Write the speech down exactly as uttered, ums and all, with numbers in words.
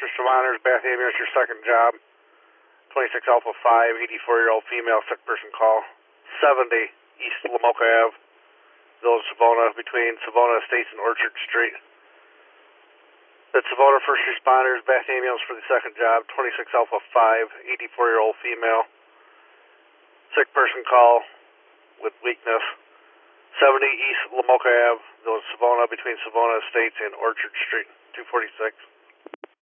for Savanna's Bath Ambulance, your second job. twenty-six Alpha five, eighty-four-year-old female, sick person call. seventy East Lamoka Ave, Village Savona, between Savona Estates and Orchard Street. That's Savona First Responders, Bath Ambulance for the second job. twenty-six Alpha five, eighty-four-year-old female, sick person call with weakness. seventy East Lamoka Ave, Village Savona, between Savona Estates and Orchard Street. two forty-six.